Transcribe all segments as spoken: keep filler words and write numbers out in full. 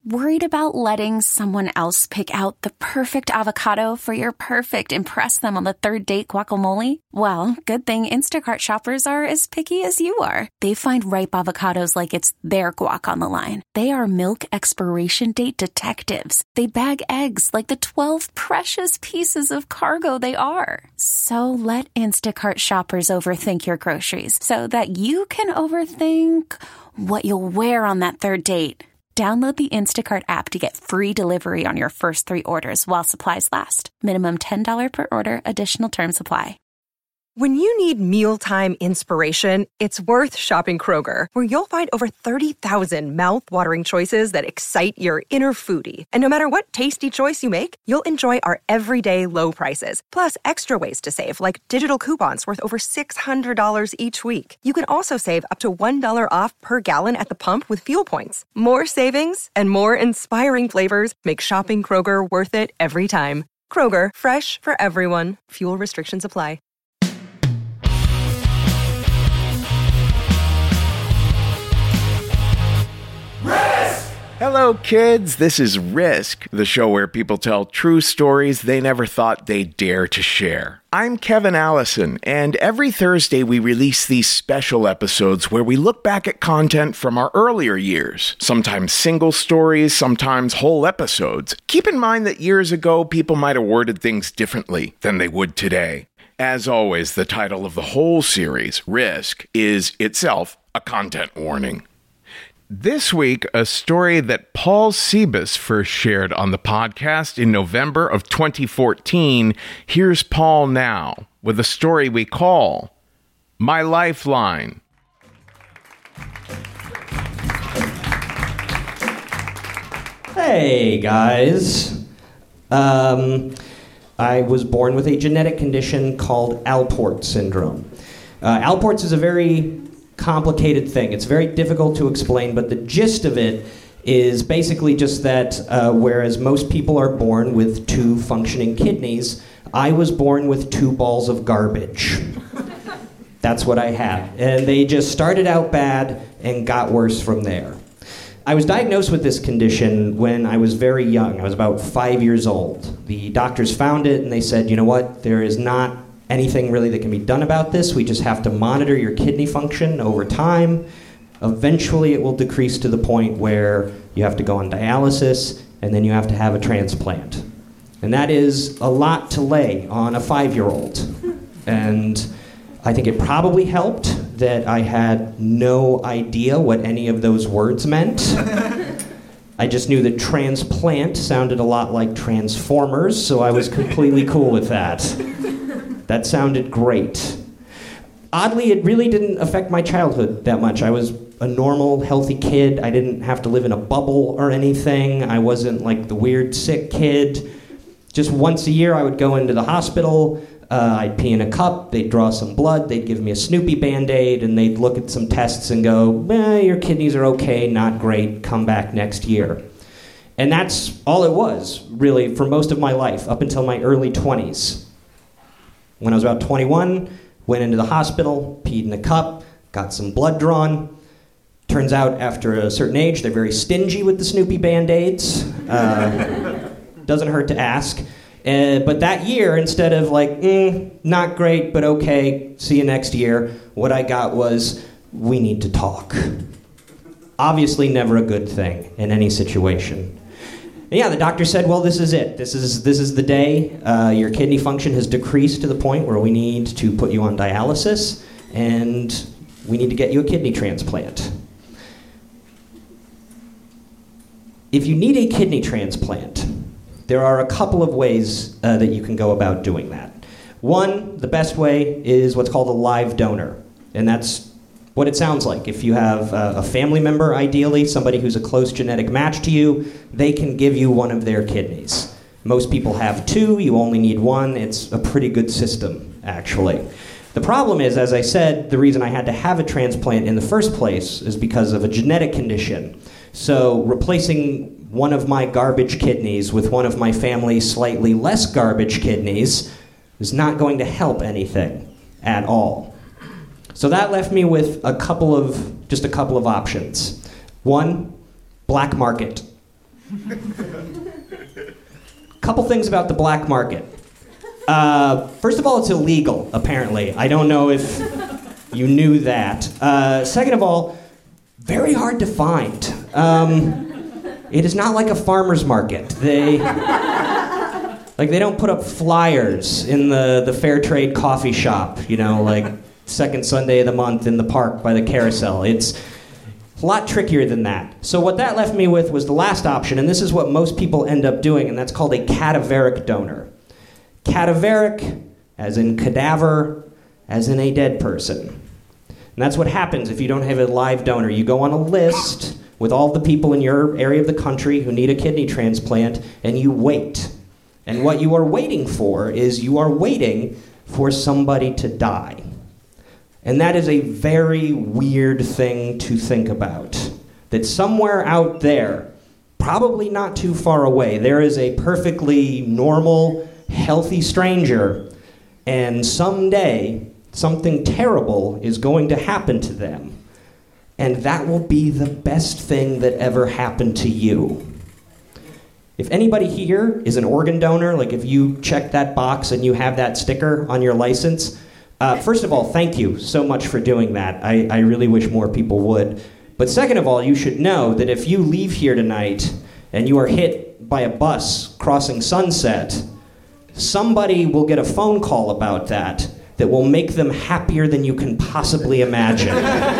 Worried about letting someone else pick out the perfect avocado for your perfect impress them on the third date guacamole? Well, good thing Instacart shoppers are as picky as you are. They find ripe avocados like it's their guac on the line. They are milk expiration date detectives. They bag eggs like the twelve precious pieces of cargo they are. So let Instacart shoppers overthink your groceries so that you can overthink what you'll wear on that third date. Download the Instacart app to get free delivery on your first three orders while supplies last. Minimum ten dollars per order. Additional terms apply. When you need mealtime inspiration, it's worth shopping Kroger, where you'll find over thirty thousand mouth-watering choices that excite your inner foodie. And no matter what tasty choice you make, you'll enjoy our everyday low prices, plus extra ways to save, like digital coupons worth over six hundred dollars each week. You can also save up to one dollar off per gallon at the pump with fuel points. More savings and more inspiring flavors make shopping Kroger worth it every time. Kroger, fresh for everyone. Fuel restrictions apply. Hello, kids. This is Risk, the show where people tell true stories they never thought they'd dare to share. I'm Kevin Allison, and every Thursday we release these special episodes where we look back at content from our earlier years, sometimes single stories, sometimes whole episodes. Keep in mind that years ago, people might have worded things differently than they would today. As always, the title of the whole series, Risk, is itself a content warning. This week, a story that Paul Sebas first shared on the podcast in November of twenty fourteen. Here's Paul now with a story we call My Lifeline. Hey, guys. Um, I was born with a genetic condition called Alport syndrome. Uh, Alport's is a very complicated thing. It's very difficult to explain, but the gist of it is basically just that uh, whereas most people are born with two functioning kidneys, I was born with two balls of garbage. That's what I had. And they just started out bad and got worse from there. I was diagnosed with this condition when I was very young. I was about five years old. The doctors found it and they said, you know what, there is not anything really that can be done about this. We just have to monitor your kidney function over time. Eventually it will decrease to the point where you have to go on dialysis and then you have to have a transplant. And that is a lot to lay on a five-year-old. And I think it probably helped that I had no idea what any of those words meant. I just knew that transplant sounded a lot like Transformers, so I was completely cool with that. That sounded great. Oddly, it really didn't affect my childhood that much. I was a normal, healthy kid. I didn't have to live in a bubble or anything. I wasn't like the weird, sick kid. Just once a year, I would go into the hospital. Uh, I'd pee in a cup. They'd draw some blood. They'd give me a Snoopy Band-Aid, and they'd look at some tests and go, eh, your kidneys are okay, not great. Come back next year. And that's all it was, really, for most of my life, up until my early twenties. When I was about twenty-one, went into the hospital, peed in a cup, got some blood drawn. Turns out after a certain age, they're very stingy with the Snoopy Band-Aids. Uh, doesn't hurt to ask. Uh, but that year, instead of like, mm, not great, but okay, see you next year, what I got was, we need to talk. Obviously never a good thing in any situation. And yeah, the doctor said, well, this is it. This is this is the day. Uh, your kidney function has decreased to the point where we need to put you on dialysis, and we need to get you a kidney transplant. If you need a kidney transplant, there are a couple of ways uh, that you can go about doing that. One, the best way is what's called a live donor, and that's what it sounds like. If you have uh, a family member, ideally, somebody who's a close genetic match to you, they can give you one of their kidneys. Most people have two, you only need one. It's a pretty good system, actually. The problem is, as I said, the reason I had to have a transplant in the first place is because of a genetic condition. So replacing one of my garbage kidneys with one of my family's slightly less garbage kidneys is not going to help anything at all. So that left me with a couple of, just a couple of options. One, black market. Couple things about the black market. Uh, first of all, it's illegal, apparently. I don't know if you knew that. Uh, second of all, very hard to find. Um, it is not like a farmer's market. They, like, they don't put up flyers in the, the fair trade coffee shop, you know, like second Sunday of the month in the park by the carousel. It's a lot trickier than that. So what that left me with was the last option, and this is what most people end up doing, and that's called a cadaveric donor. Cadaveric, as in cadaver, as in a dead person. And that's what happens if you don't have a live donor. You go on a list with all the people in your area of the country who need a kidney transplant, and you wait. And what you are waiting for is you are waiting for somebody to die. And that is a very weird thing to think about. That somewhere out there, probably not too far away, there is a perfectly normal, healthy stranger, and someday something terrible is going to happen to them. And that will be the best thing that ever happened to you. If anybody here is an organ donor, like if you check that box and you have that sticker on your license, uh, first of all, thank you so much for doing that. I, I really wish more people would. But second of all, you should know that if you leave here tonight and you are hit by a bus crossing Sunset, somebody will get a phone call about that that will make them happier than you can possibly imagine.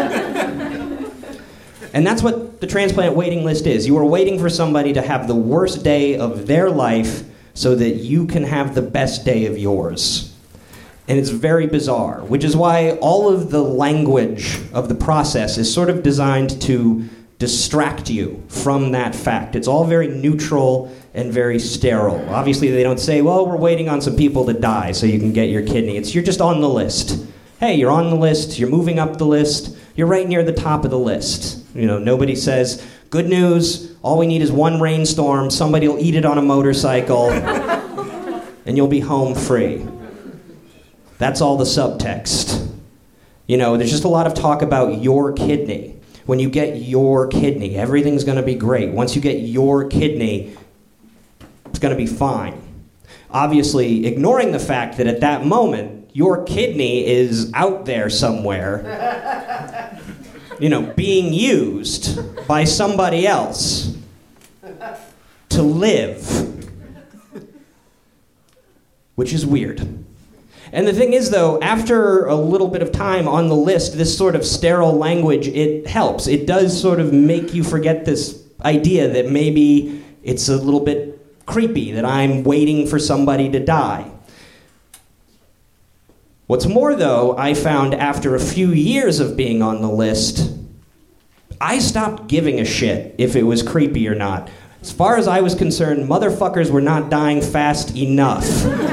And that's what the transplant waiting list is. You are waiting for somebody to have the worst day of their life so that you can have the best day of yours. And it's very bizarre, which is why all of the language of the process is sort of designed to distract you from that fact. It's all very neutral and very sterile. Obviously, they don't say, well, we're waiting on some people to die so you can get your kidney. It's you're just on the list. Hey, you're on the list, you're moving up the list, you're right near the top of the list. You know, nobody says, good news, all we need is one rainstorm, somebody will eat it on a motorcycle, and you'll be home free. That's all the subtext. You know, there's just a lot of talk about your kidney. When you get your kidney, everything's going to be great. Once you get your kidney, it's going to be fine. Obviously, ignoring the fact that at that moment, your kidney is out there somewhere, you know, being used by somebody else to live, which is weird. And the thing is, though, after a little bit of time on the list, this sort of sterile language, it helps. It does sort of make you forget this idea that maybe it's a little bit creepy, that I'm waiting for somebody to die. What's more, though, I found after a few years of being on the list, I stopped giving a shit if it was creepy or not. As far as I was concerned, motherfuckers were not dying fast enough.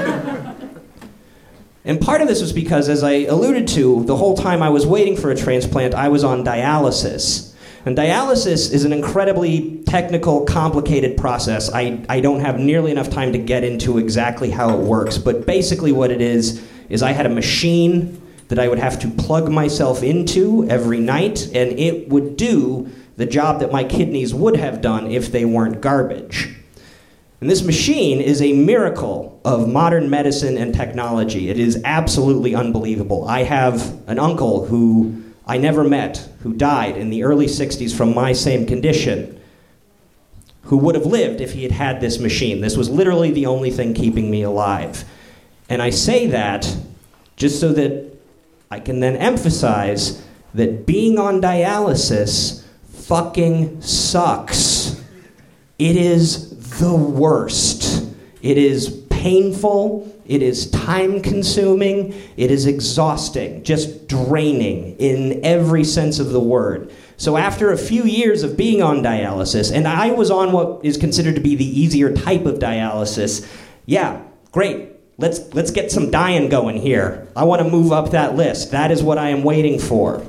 And part of this was because, as I alluded to, the whole time I was waiting for a transplant, I was on dialysis. And dialysis is an incredibly technical, complicated process. I, I don't have nearly enough time to get into exactly how it works, but basically what it is, is I had a machine that I would have to plug myself into every night, and it would do the job that my kidneys would have done if they weren't garbage. And this machine is a miracle of modern medicine and technology. It is absolutely unbelievable. I have an uncle who I never met, who died in the early sixties from my same condition, who would have lived if he had had this machine. This was literally the only thing keeping me alive. And I say that just so that I can then emphasize that being on dialysis fucking sucks. It is the worst. It is painful, it is time-consuming, it is exhausting, just draining in every sense of the word. So after a few years of being on dialysis, and I was on what is considered to be the easier type of dialysis, yeah, great, let's, let's get some dying going here. I want to move up that list. That is what I am waiting for.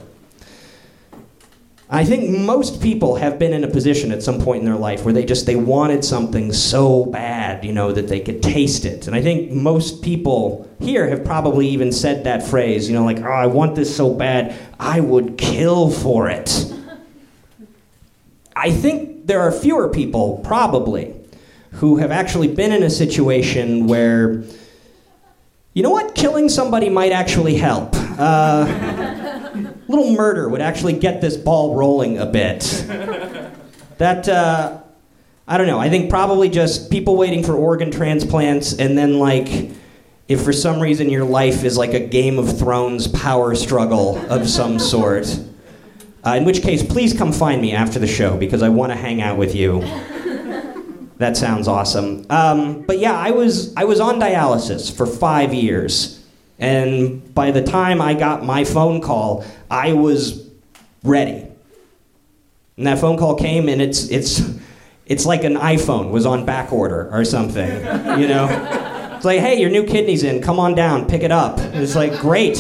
I think most people have been in a position at some point in their life where they just, they wanted something so bad, you know, that they could taste it. And I think most people here have probably even said that phrase, you know, like, oh, I want this so bad, I would kill for it. I think there are fewer people, probably, who have actually been in a situation where, you know what, killing somebody might actually help. Uh, a little murder would actually get this ball rolling a bit. That, uh, I don't know, I think probably just people waiting for organ transplants, and then, like, if for some reason your life is like a Game of Thrones power struggle of some sort. Uh, in which case, please come find me after the show, because I want to hang out with you. That sounds awesome. Um, but yeah, I was I was on dialysis for five years. And by the time I got my phone call, I was ready. And that phone call came, and it's it's it's like an iPhone was on back order or something, you know? It's like, hey, your new kidney's in. Come on down, pick it up. And it's like, great.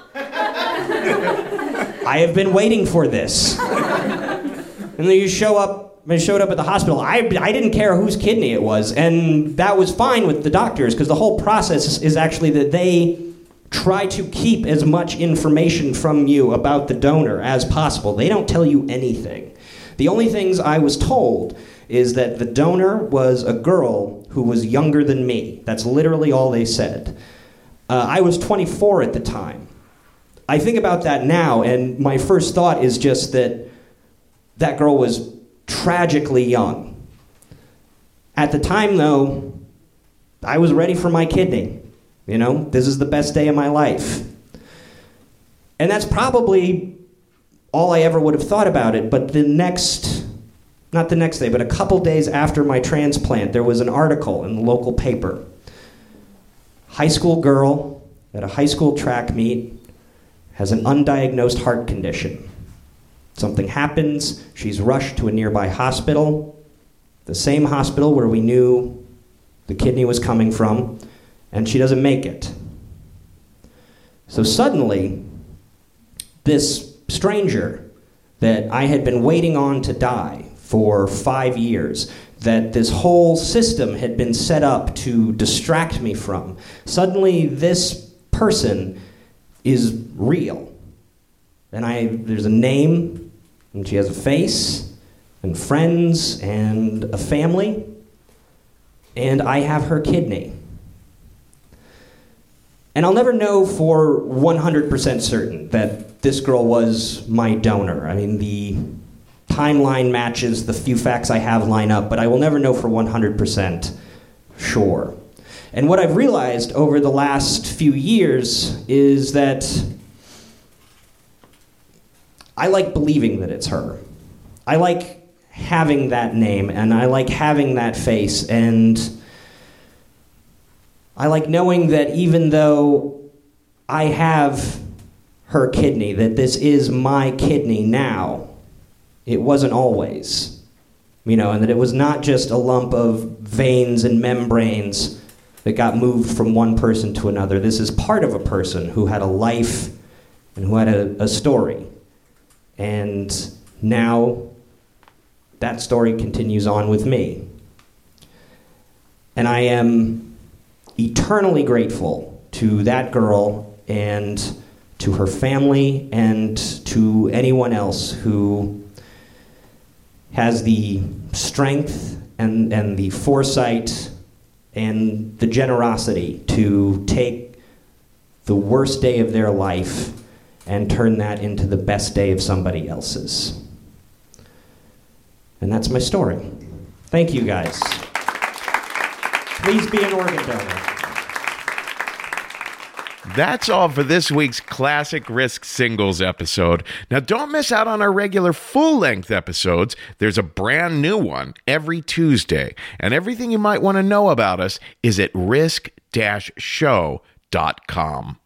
I have been waiting for this. And then you show up, I showed up at the hospital. I, I didn't care whose kidney it was, and that was fine with the doctors, because the whole process is actually that they try to keep as much information from you about the donor as possible. They don't tell you anything. The only things I was told is that the donor was a girl who was younger than me. That's literally all they said. Uh, I was twenty-four at the time. I think about that now, and my first thought is just that that girl was tragically young. At the time, though, I was ready for my kidney. You know, this is the best day of my life. And that's probably all I ever would have thought about it, but the next... Not the next day, but a couple days after my transplant, there was an article in the local paper. High school girl at a high school track meet has an undiagnosed heart condition. Something happens, she's rushed to a nearby hospital, the same hospital where we knew the kidney was coming from, and she doesn't make it. So suddenly, this stranger that I had been waiting on to die for five years, that this whole system had been set up to distract me from. Suddenly, this person is real. And I, there's a name, and she has a face, and friends, and a family, and I have her kidney. And I'll never know for one hundred percent certain that this girl was my donor. I mean, the timeline matches the few facts I have line up, but I will never know for one hundred percent sure. And what I've realized over the last few years is that I like believing that it's her. I like having that name, and I like having that face, and I like knowing that even though I have her kidney, that this is my kidney now, it wasn't always, you know, and that it was not just a lump of veins and membranes that got moved from one person to another. This is part of a person who had a life and who had a, a story. And now that story continues on with me. And I am eternally grateful to that girl and to her family and to anyone else who has the strength and, and the foresight and the generosity to take the worst day of their life and turn that into the best day of somebody else's. And that's my story. Thank you, guys. Please be an organ donor. That's all for this week's Classic Risk Singles episode. Now, don't miss out on our regular full-length episodes. There's a brand new one every Tuesday, and everything you might want to know about us is at risk dash show dot com.